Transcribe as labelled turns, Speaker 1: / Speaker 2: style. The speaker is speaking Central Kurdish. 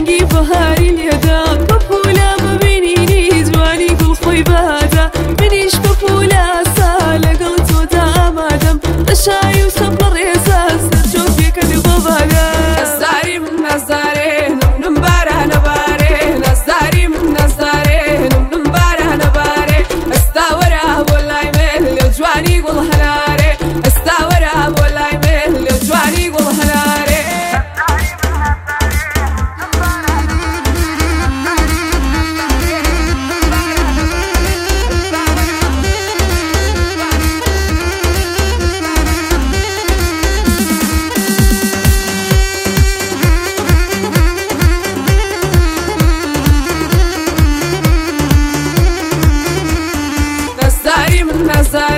Speaker 1: مانگی بەهاری لێدا بەپولا ببینینی جوانی گوڵخۆی بەهادا منیش بەپولا سا لەگەڵ تۆدا ئامادەم بەشایی و سەب لە ڕێزە سەرجۆفێکە لەگۆ بادا نەزاری من نەزارێ نمنم بارانە بارێ نەزاری من نەزارێ نمنم بارانە بارێ ئەستا وەرە بۆ لای من لێو جوانی گوڵ هەنارێ ئەستا وەرە بۆ لای من لێو جوانی گوڵ هەنارێ نەزاری من نەزارێ